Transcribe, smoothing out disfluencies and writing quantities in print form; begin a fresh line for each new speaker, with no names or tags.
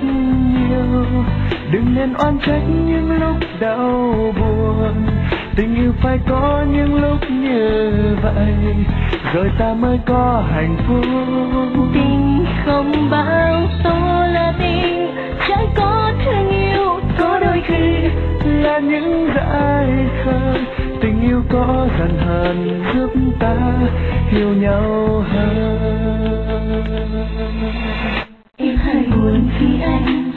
nhiều. Đừng nên oán trách những lúc đau buồn, tình yêu phải có những lúc như vậy rồi ta mới có hạnh phúc.
Tình không bao số là tình, trái có thương yêu, có đôi khi
là những dại khờ. Tình yêu có dần hờn giúp ta hiểu nhau hơn.
Em hay buồn vì anh